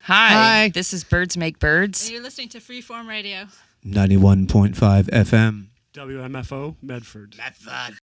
Hi. This is Birds Make Birds. And you're listening to Freeform Radio. 91.5 FM. WMFO, Medford. Medford.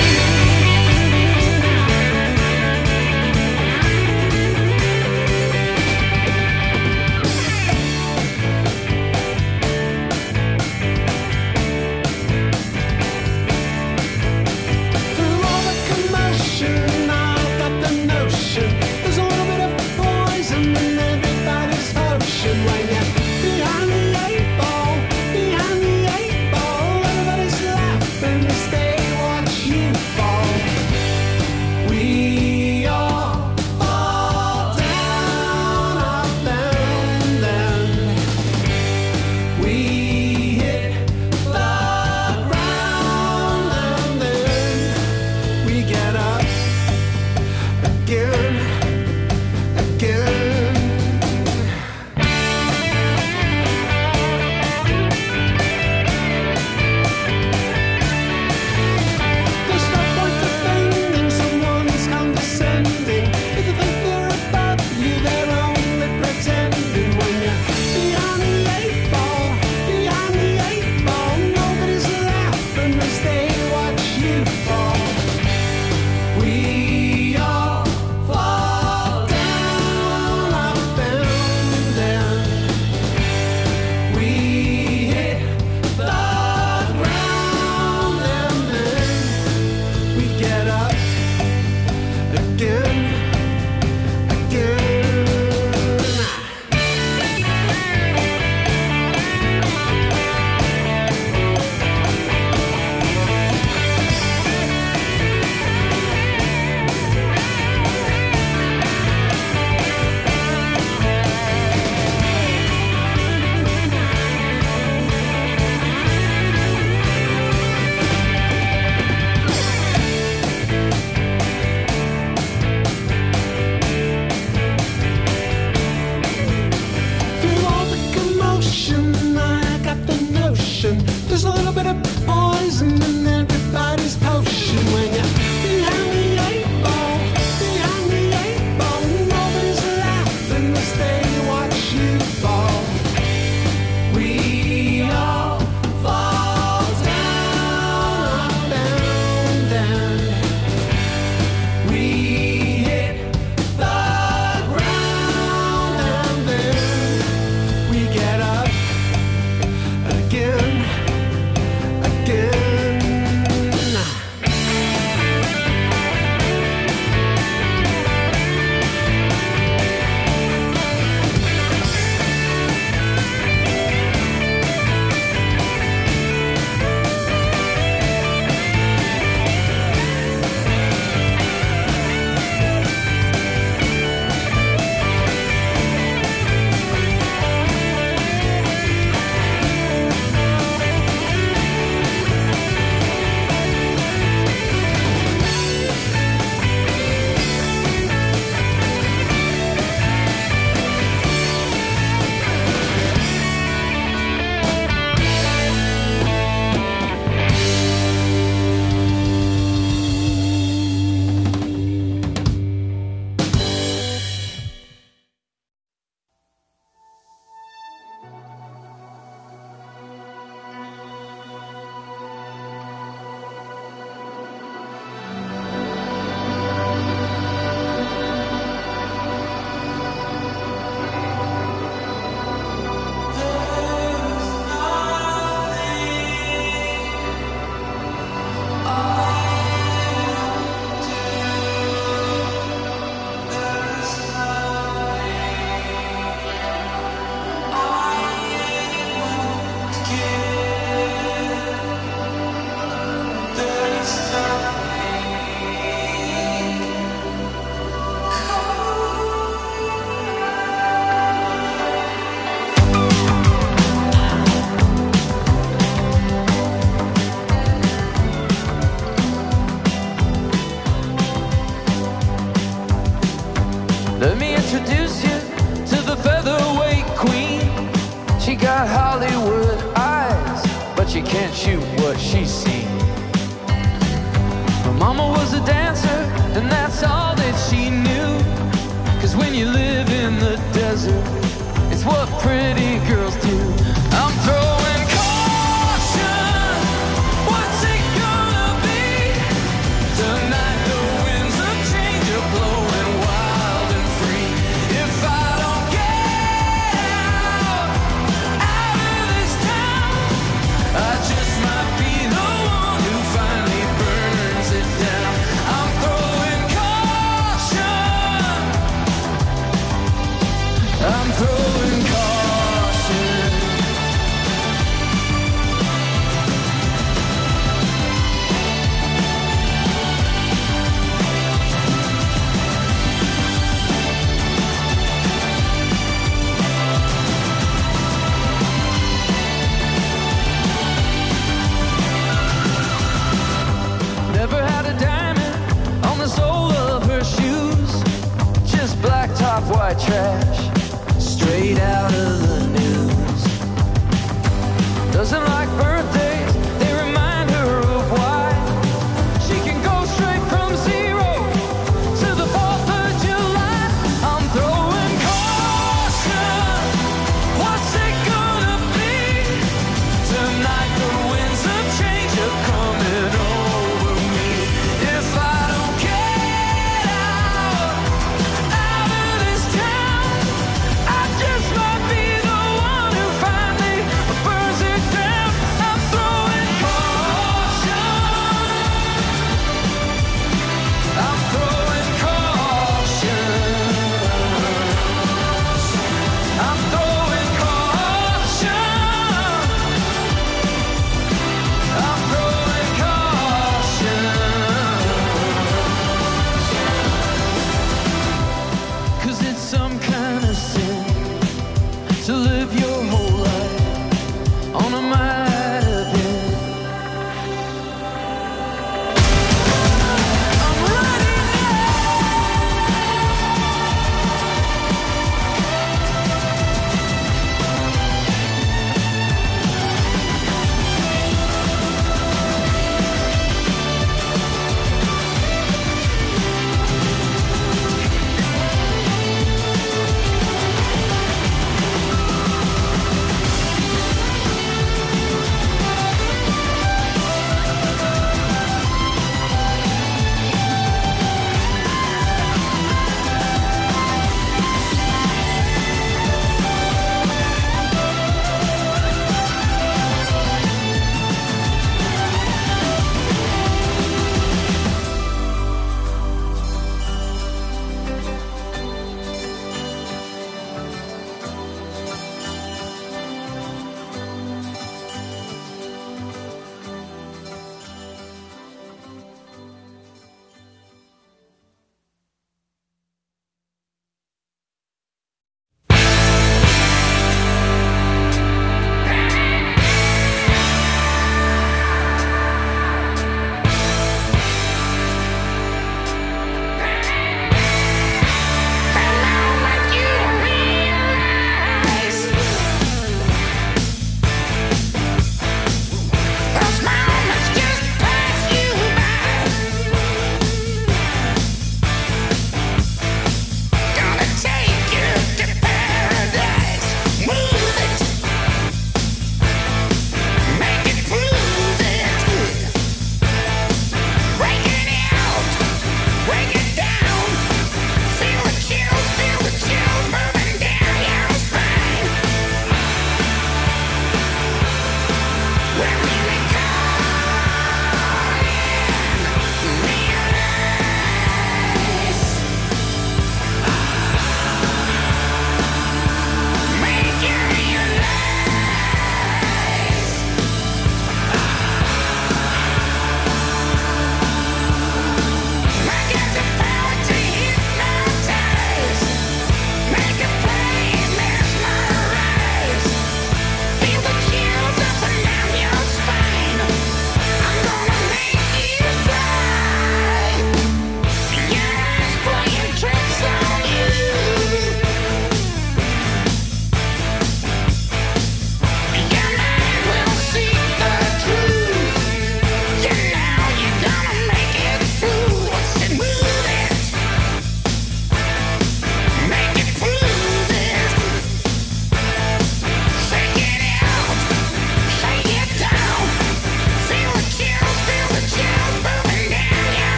Let me introduce you to the featherweight queen. She got Hollywood eyes, but she can't shoot what she's seen. Her mama was a dancer, and that's all that she knew. 'Cause when you live in the desert, I'm throwing caution. Never had a diamond on the sole of her shoes. Just black top, white trash, straight out of the news. Doesn't like birthdays, they remind her of why. She can go straight from 0 to the 4th of July. I'm throwing caution. What's it gonna be? Tonight the winds of change are coming over me. If I don't get out of this town, I just might be the one who finally burns it down.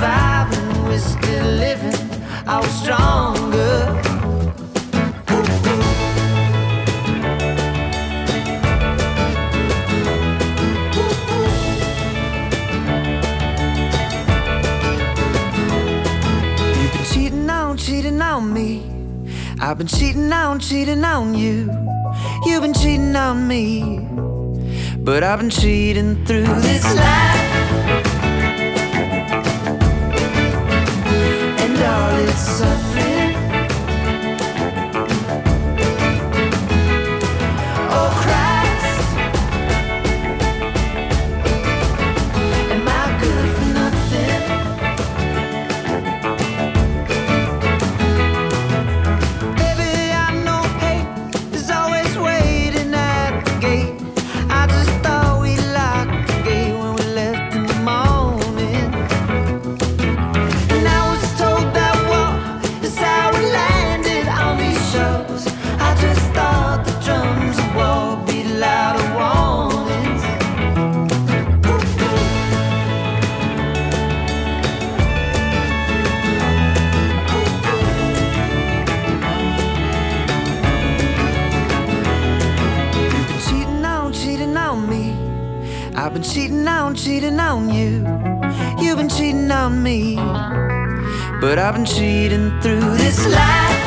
survive and we're still living, I was stronger. You've been cheating on me. I've been cheating on you. You've been cheating on me, but I've been cheating through this life, and all its suffering. Oh Christ, am I good for nothing? Baby, I know hate is always waiting at the gate. I just thought we locked the gate when we left in the morning, and I was told that war is how we landed on these shores. I just thought the drums of war beat louder warnings. You've been cheating on me. I've been cheating on you. You've been cheating on me, but I've been cheating through this life,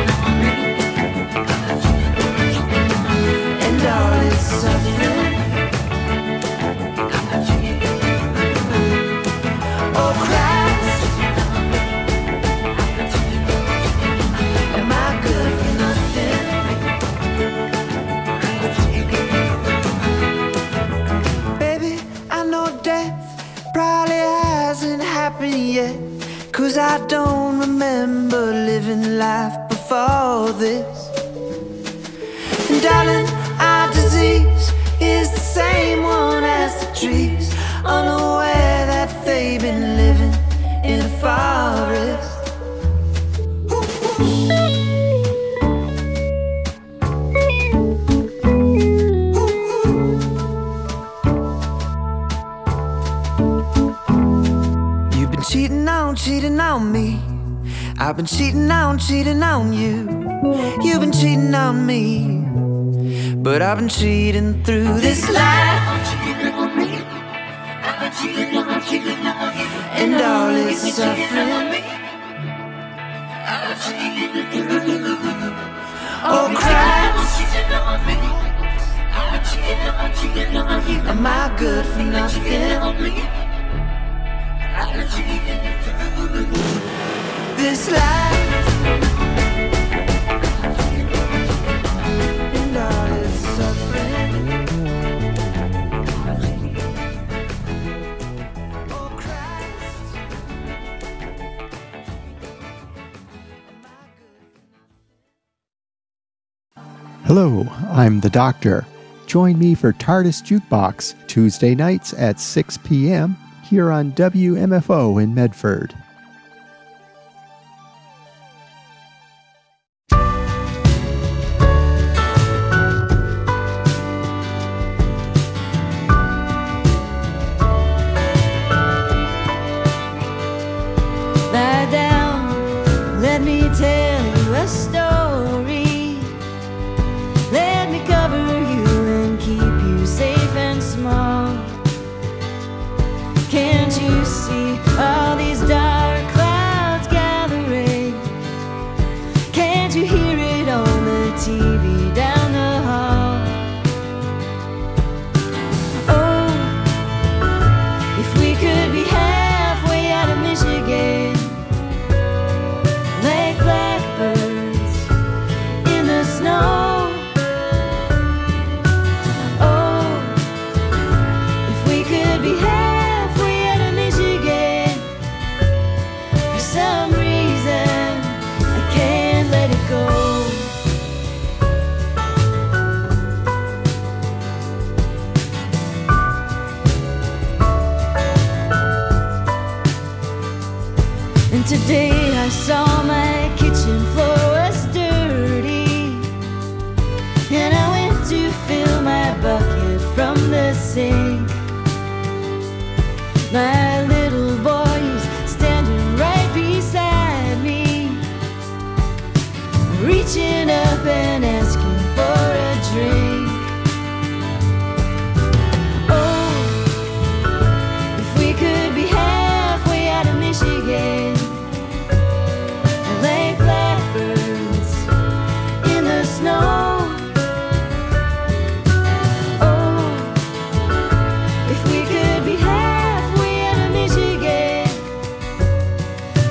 and all its suffering. Oh Christ, am I good for nothing? Baby, I know death probably hasn't happened yet, 'cause I don't remember living life before this. And darling, our disease is the same one as the trees, unaware that they've been living in a forest. You've been cheating on me. I've been cheating on you. You've been cheating on me, but I've been cheating through this life, and all its suffering. Oh Christ, am I good for nothing? This life, and all its suffering. Oh Christ, Hello, I'm the Doctor. Join me for TARDIS Jukebox Tuesday nights at 6 p.m. here on WMFO in Medford. Lie down, let me tell you a story. Let me cover you and keep you safe and small. Can't you see all these dark clouds gathering? Can't you hear it on the TV down the hall? Oh, if we could be halfway out of Michigan, like blackbirds in the snow. Oh, if we could be halfway out of Michigan, for some reason I can't let it go. And today I saw my kitchen floor was dirty, and I went to fill my bucket from the sink. My little boy is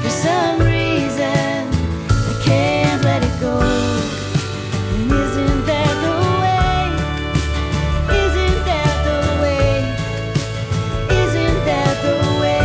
For some reason, I can't let it go. And isn't that the way? Isn't that the way? Isn't that the way?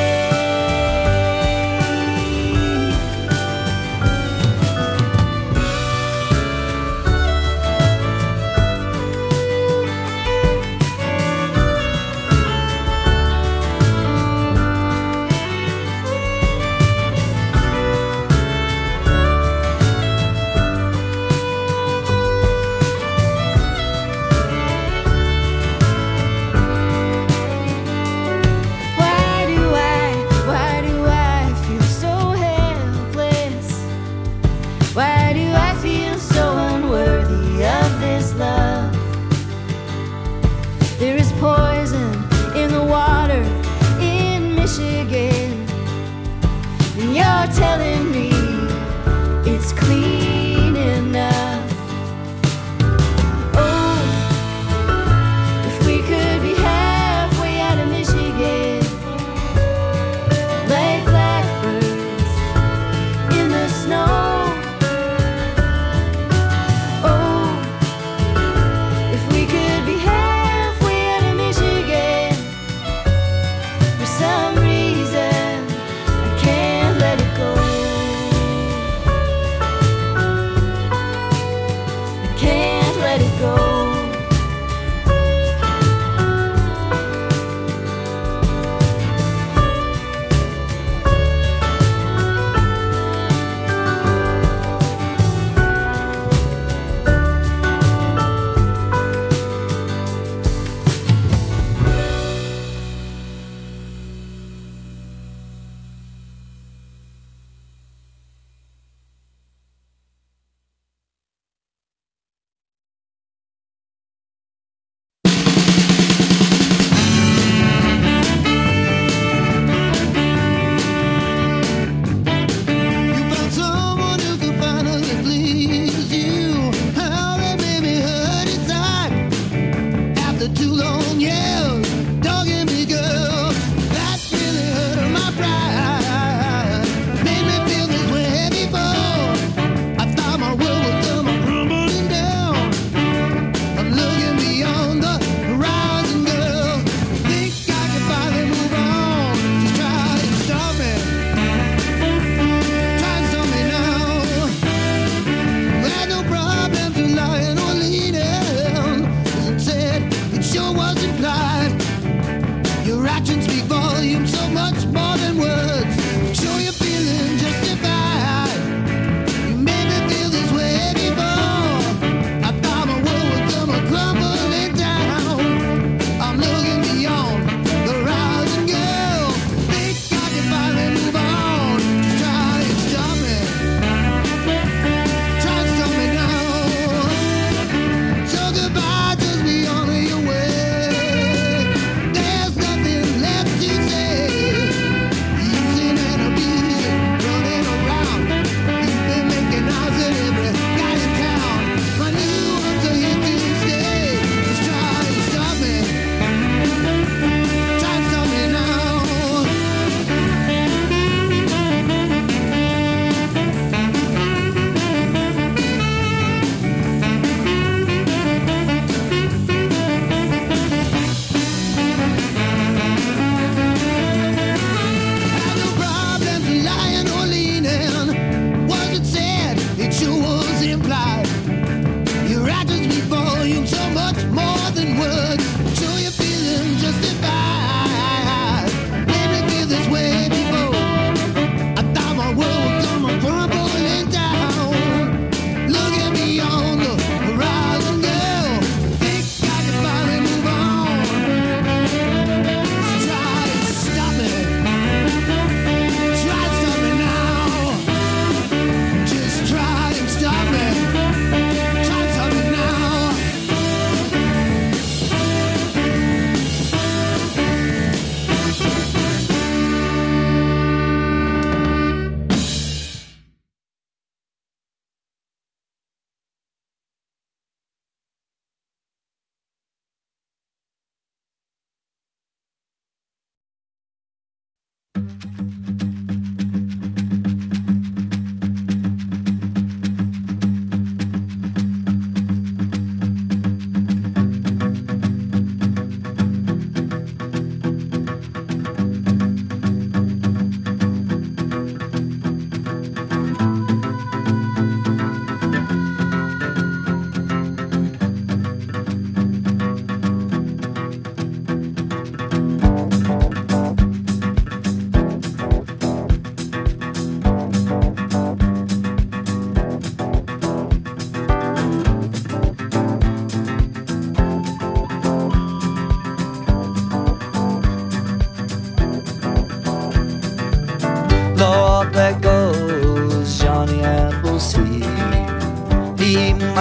Why do I feel so helpless? Why do I feel so unworthy of this love? There is poison in the water in Michigan, and you're telling me it's clean enough. Oh, if we could be halfway out of Michigan, like blackbirds in the snow. Oh, if we could be halfway out of Michigan. For some reason, I can't let it go.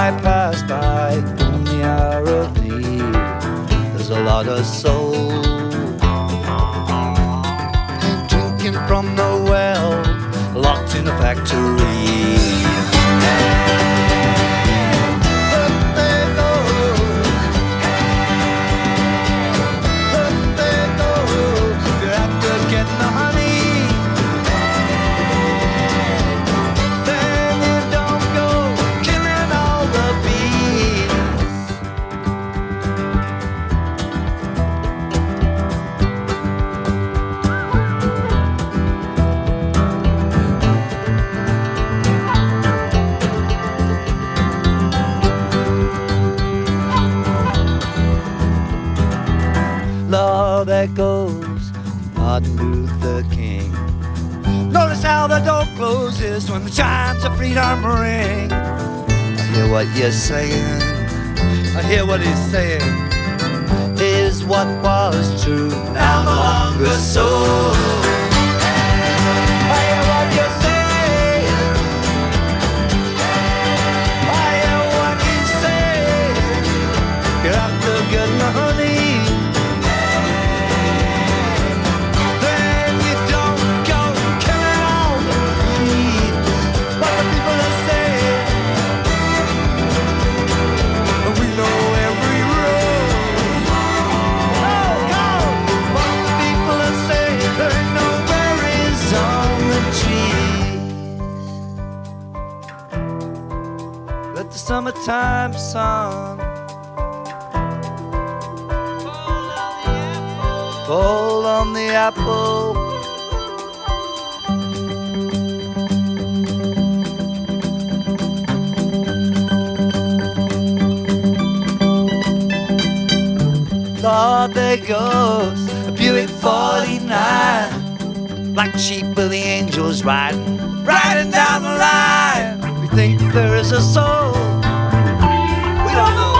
I pass by in the hour of need. There's a lot of soul drinking from the well, locked in a factory. There goes Martin Luther King. Notice how the door closes when the chimes of freedom ring. I hear what you're saying, I hear what he's saying. Is what was true now no longer so. I hear what you're saying, I hear what he's saying. You have to get the honey. Summertime sun fall on the apple. Lord, there goes a Buick 49, black sheep with the angels riding down the line. We think there is a soul. Don't know.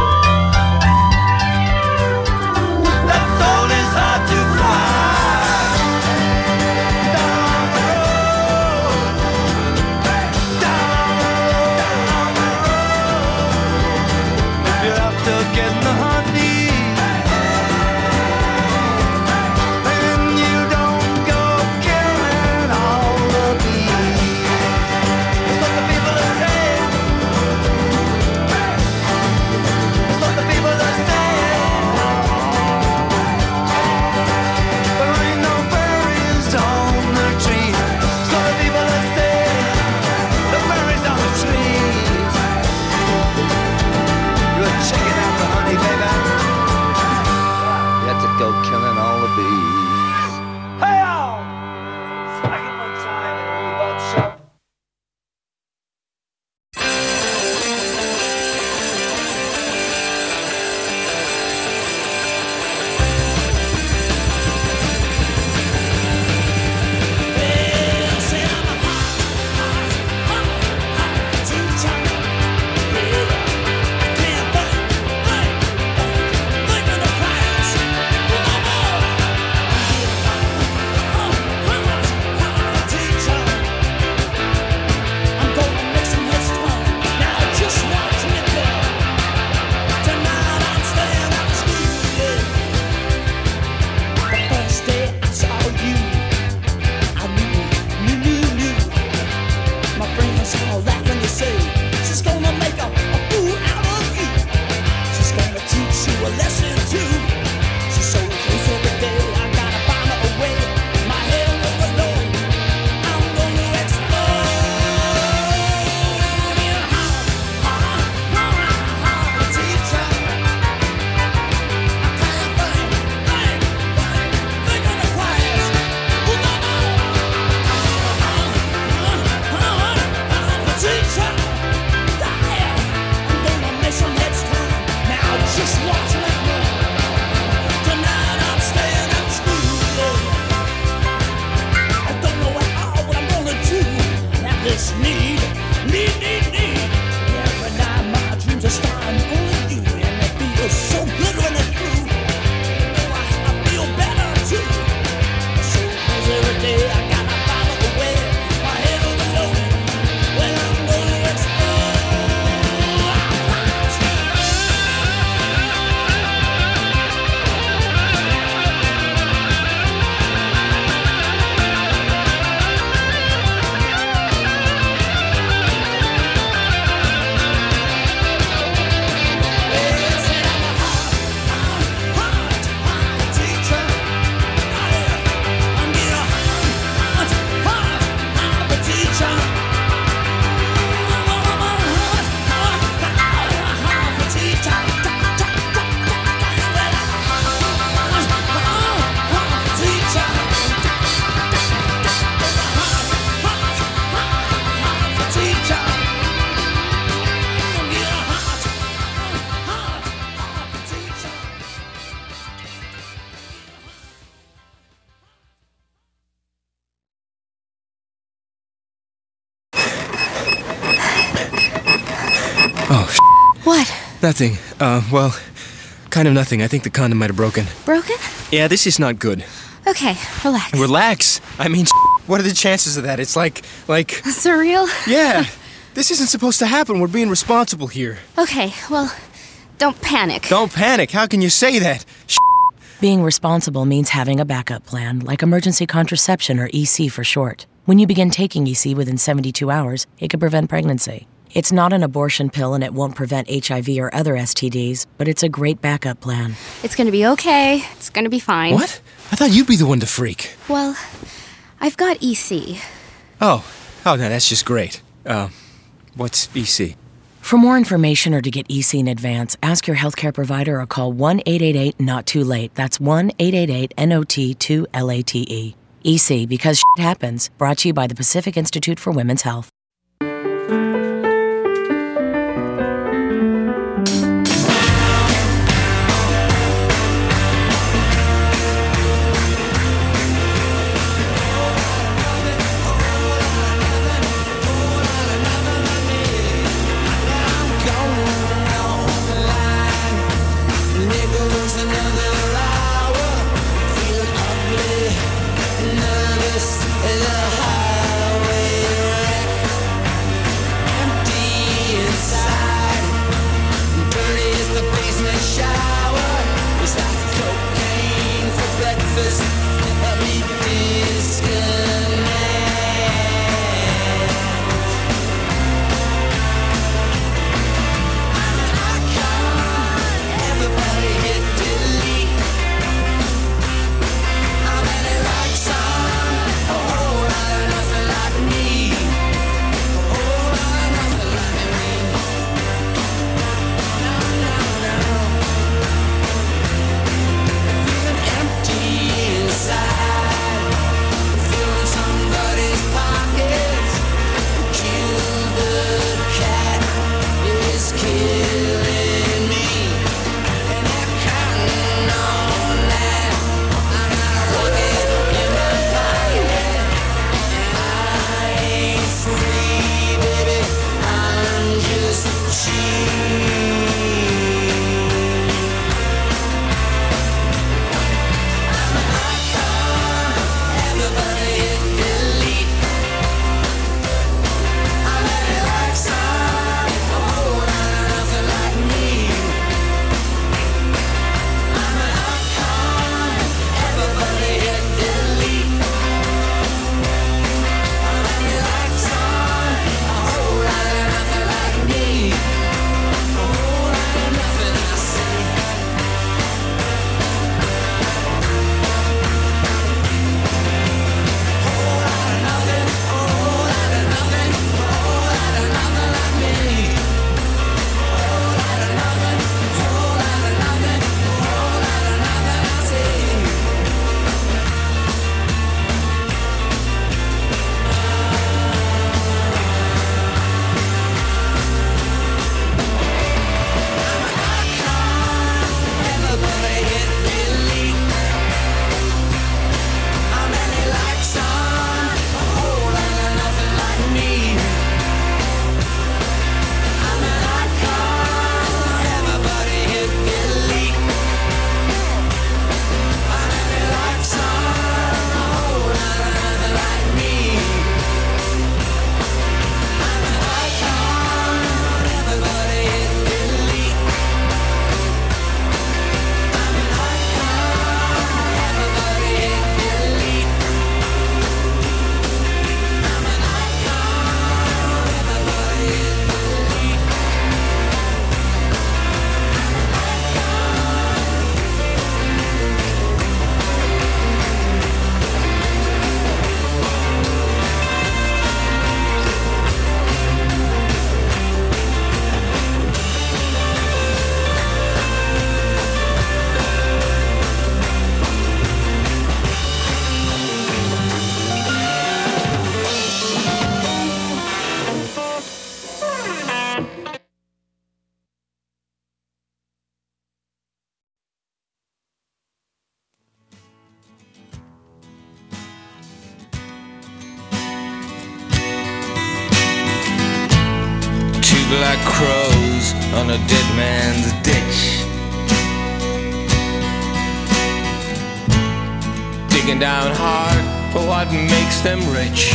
That soul is hard to find. Down the road, down the road. You have to get in the honey, and you don't go killing all the bees. That's what the people are saying. Go killing all the bees. Hey, y'all! Second one time in a remote shop. Oh, What? nothing. Well, kind of nothing. I think the condom might have broken. Broken? Yeah, this is not good. Okay, relax. Relax. I mean, what are the chances of that? It's like... Surreal? Yeah. This isn't supposed to happen. We're being responsible here. Okay, well, don't panic. Don't panic. How can you say that? Being responsible means having a backup plan, like emergency contraception or EC for short. When you begin taking EC within 72 hours, it can prevent pregnancy. It's not an abortion pill and it won't prevent HIV or other STDs, but it's a great backup plan. It's gonna be okay. It's gonna be fine. What? I thought you'd be the one to freak. Well, I've got EC. Oh, no, that's just great. What's EC? For more information or to get EC in advance, ask your healthcare provider or call 1-888-NOT-TOO-LATE. That's 1-888-NOT-2-LATE. EC, because shit happens. Brought to you by the Pacific Institute for Women's Health. black crows on a dead man's ditch, digging down hard for what makes them rich.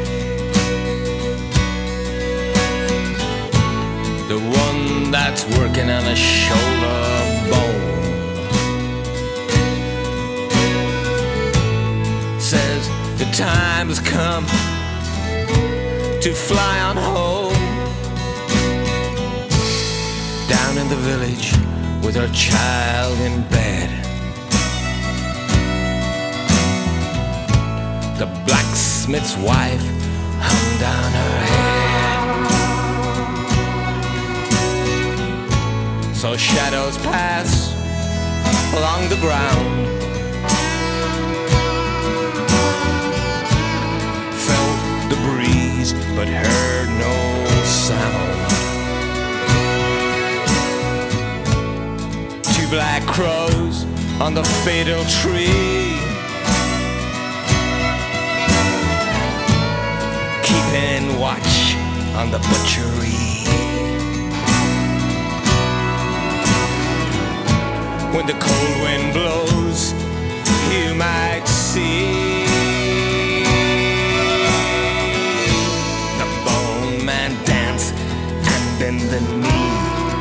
The one that's working on a shoulder bone says the time has come to fly on home. Down in the village with her child in bed, the blacksmith's wife hung down her head. So shadows pass along the ground, felt the breeze but heard no sound. Two black crows on the fatal tree, keeping watch on the butchery. When the cold wind blows, you might see the bone man dance and bend the knee.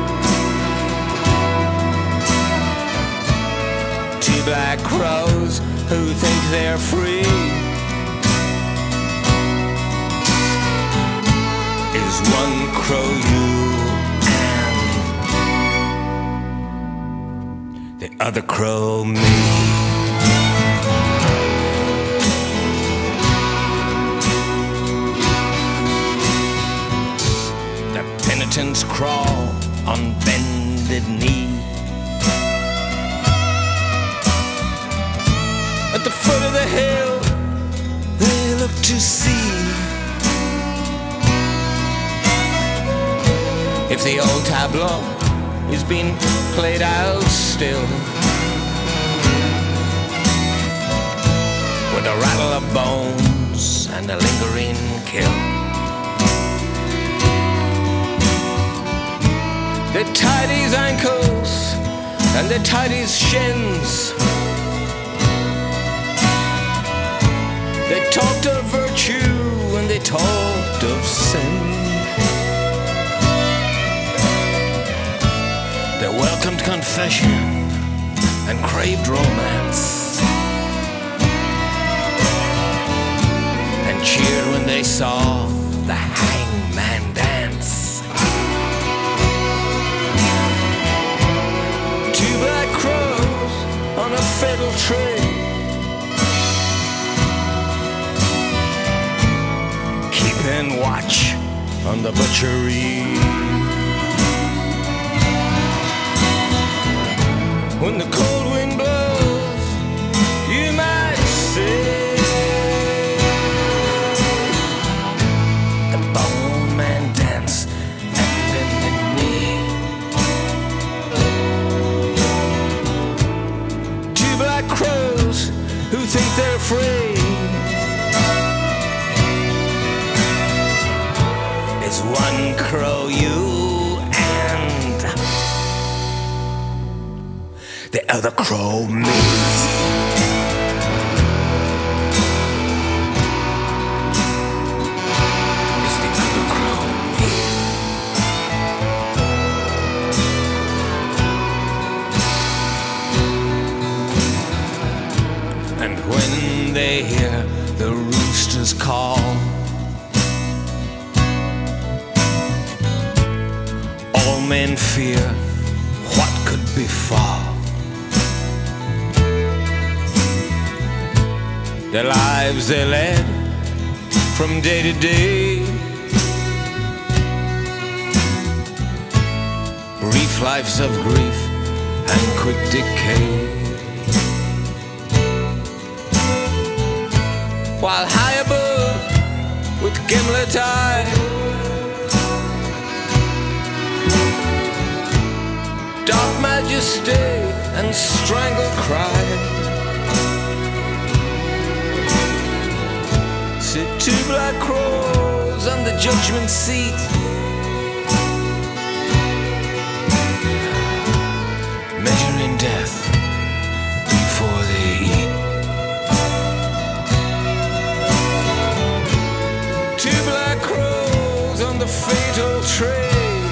Two black crows who think they're free is one crow you and the other crow me. The penitents crawl on bended knee. At the foot of the hill they look to see if the old tableau is being played out still, with a rattle of bones and a lingering kill. They tied his ankles and they tied his shins. They talked of virtue and they talked of sin. They welcomed confession and craved romance, and cheered when they saw the hangman dance. Two black crows on a fatal tree, keeping watch on the butchery. When the cold wind blows, you might see the bone man dance and bend the knee. Two black crows who think they're free is one crow you and the other crow me. It's the other crow me. And when they hear the roosters call, all men fear what could befall. The lives they led from day to day, brief lives of grief and quick decay. While high above with gimlet eye, dark majesty and strangled cry, sit two black crows on the judgment seat, fatal trade.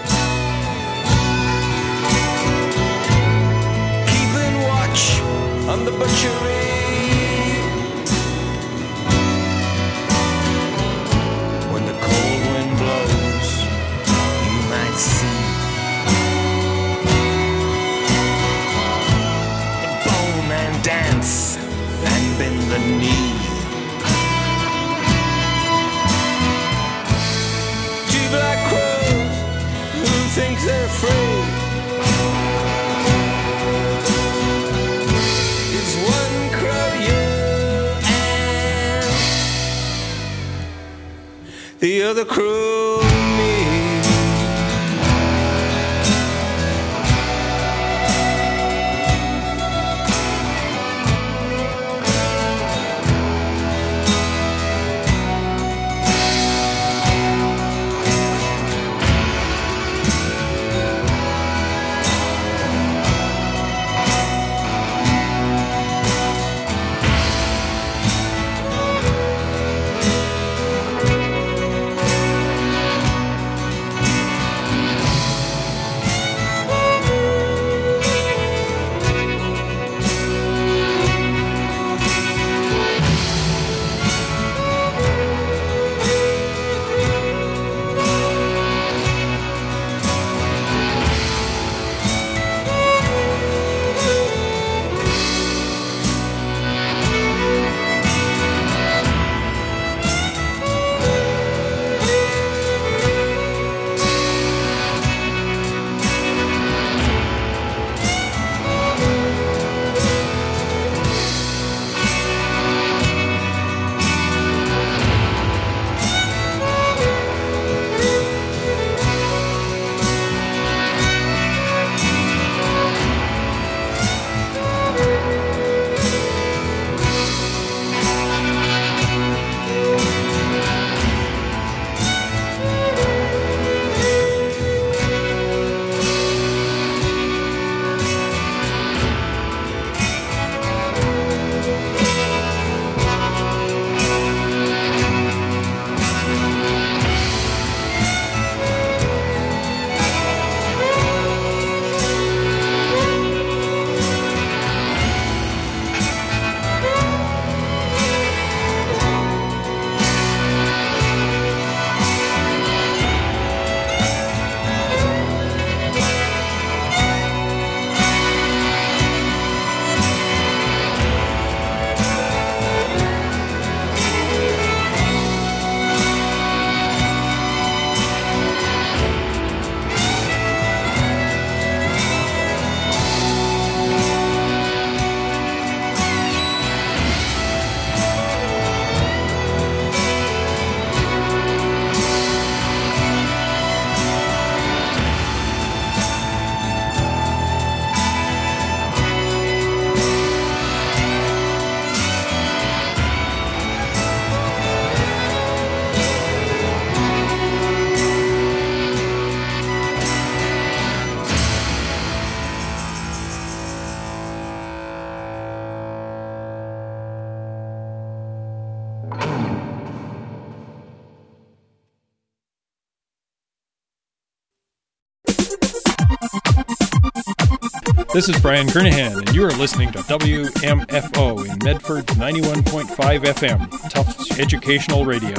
Keeping watch on the butchery. When the cold wind blows, you might see the bowman dance and bend the knee. Two black crows who think they're free. Is one crow you and the other crow me. This is Brian Kernahan, and you are listening to WMFO in Medford's 91.5 FM, Tufts Educational Radio.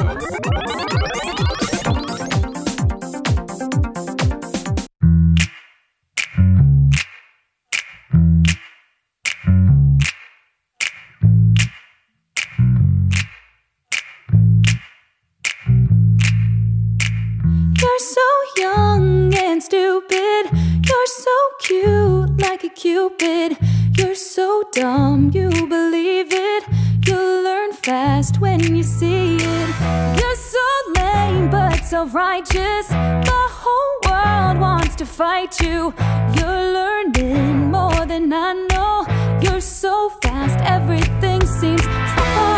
You're so young and stupid. You're so cute like a cupid. You're so dumb you believe it. You'll learn fast when you see it. You're so lame but self-righteous. The whole world wants to fight you. You're learning more than I know. You're so fast, everything seems slow.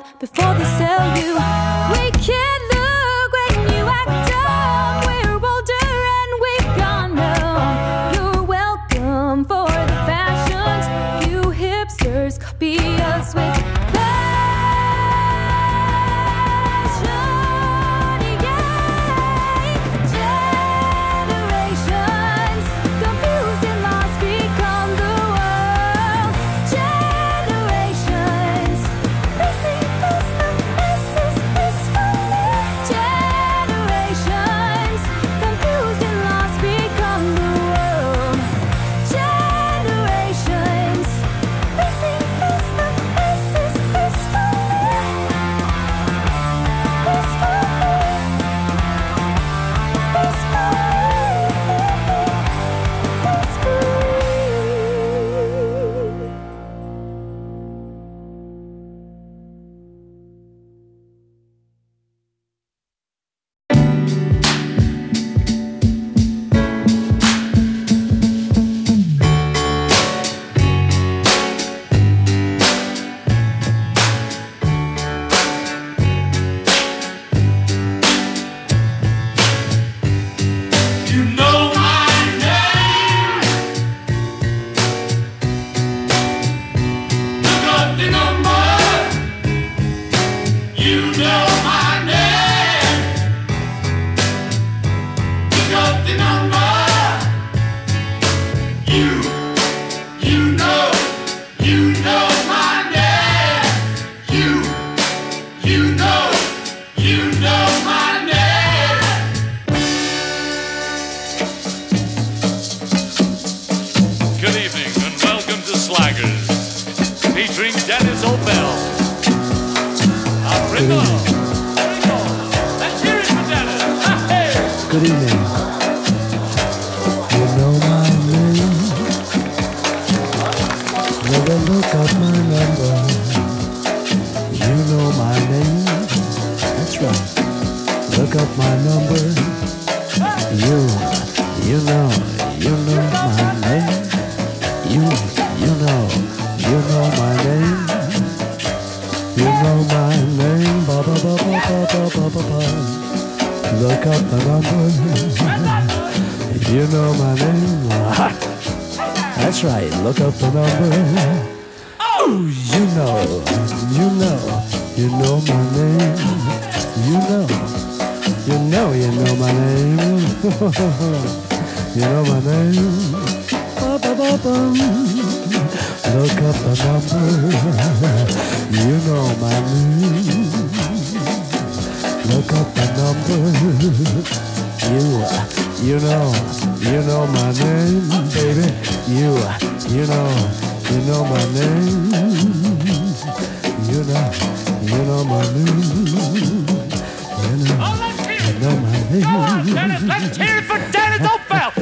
out before they sell you. We can't look when you act up. We're older and we've gone numb. You're welcome for the fashions. You hipsters copy us with Good evening. You know my name. Never look up my number. You know my name. That's right. Look up my number. You know my name. You know my name. You know my name. Ba ba ba ba ba ba ba ba. Look up the number. You know my name. That's right. Look up the number. Oh, you know my name. You know my name. You know my name. Ba-ba-ba-bum. Look up the number. You know my name. Look up the number. You know my name, baby. You know my name. You know my name. You know my name. Dennis, let's hear it for Dennis Opel.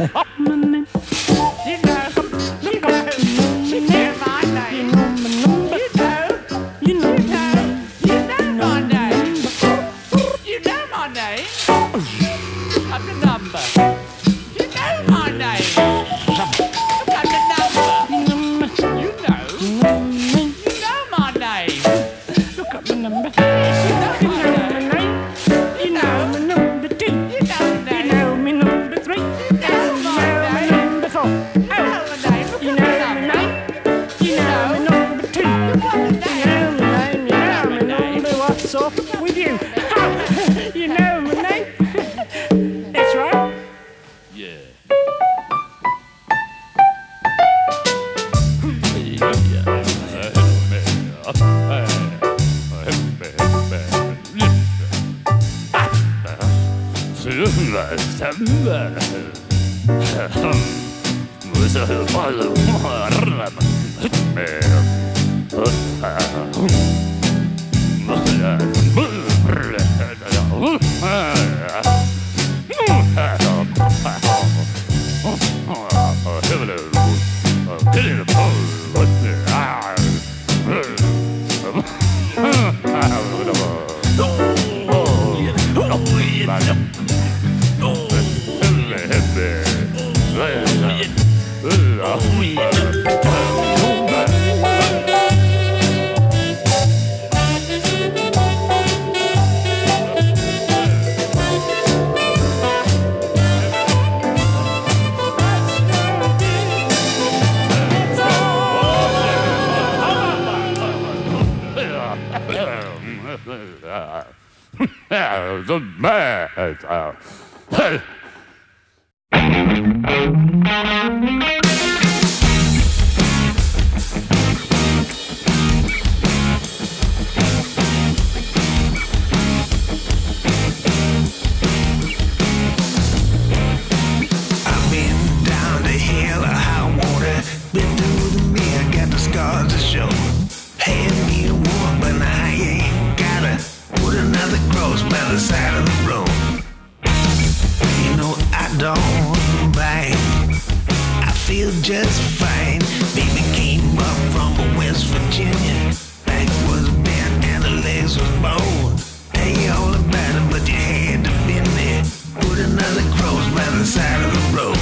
Been through the mirror, got the scars to show. Hand me a woman, but I ain't gotta put another cross by the side of the road. You know I don't bite, I feel just fine. Baby came up from West Virginia, back was bent and the legs was bone. Tell you all about it, but you had to been there. Put another cross by the side of the road.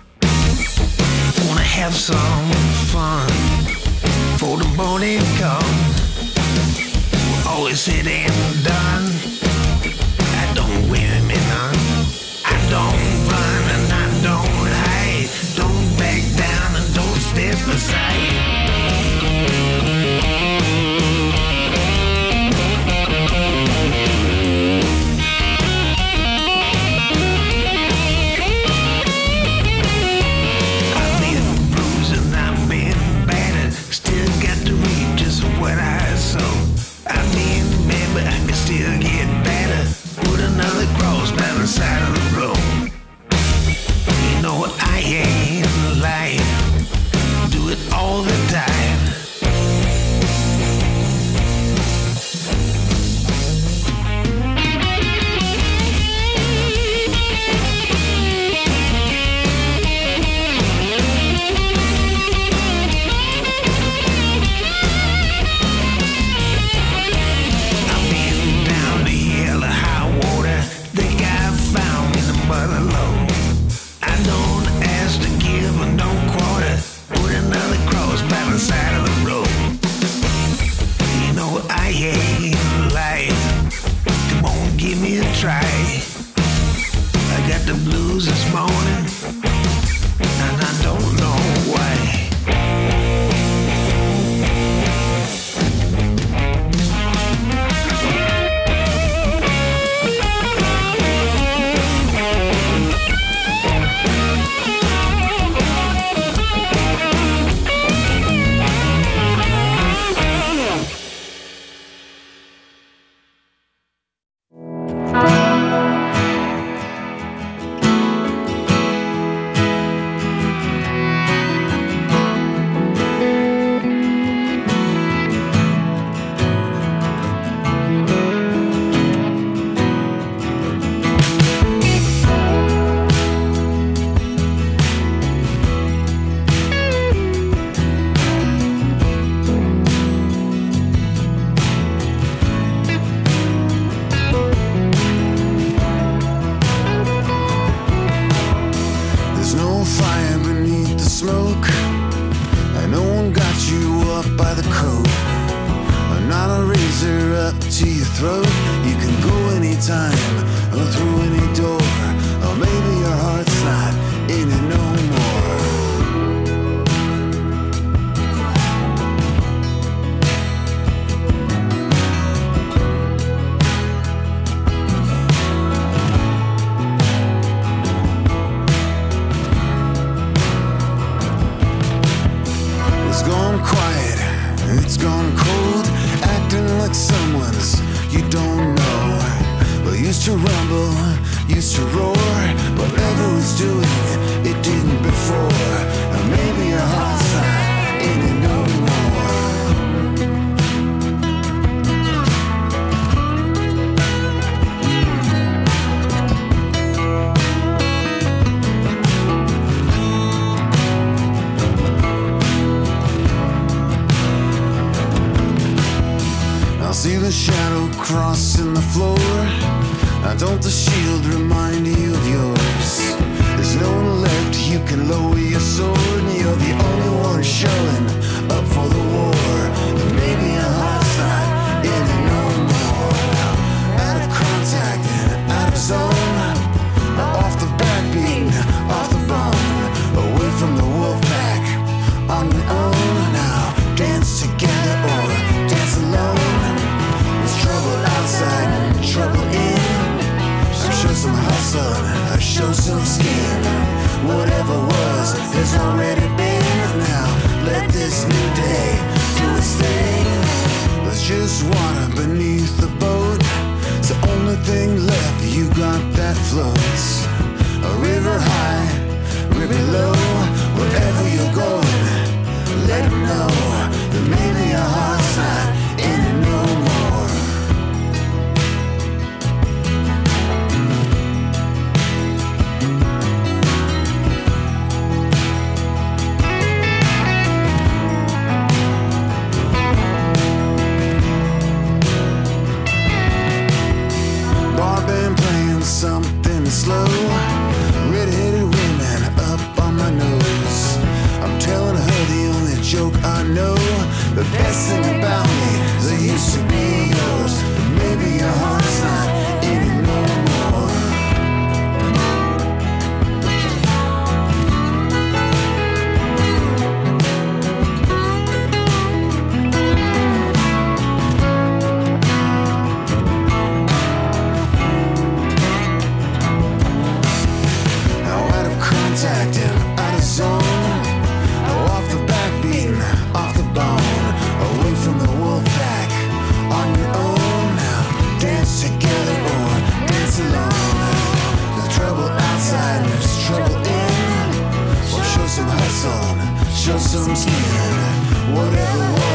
Wanna have some fun for the morning comes. Always said and done. I don't wear me none. I don't run and I don't hide. Don't back down and don't step aside. What I saw, I mean, baby, I can still get better. Put another cross by the side of the road. You know I ain't lying. Do it all the time. Side of the road. You know I ain't lying. Come on, give me a try. I got the blues this morning, and I don't know why. Together or dance alone. There's trouble outside, trouble in. hustle, show some skin. Whatever was has already been. Now let this new day do its thing. There's just water beneath the boat. It's the only thing left. You got that floats. A river high, river low. Wherever you're going, let them know that maybe your heart's not in it no more. Bar band playing something slow. Red-headed women up on my nose. I'm telling her the only joke I know. The best thing about me is I used to be yours. But maybe your heart's not in it no more. Now out of contact and out of zone. Off the backbeat, off the bone. Away from the wolf pack, on your own now. Dance together or dance alone. There's trouble outside and there's trouble in. Well, show some hustle, show some skin. Whatever was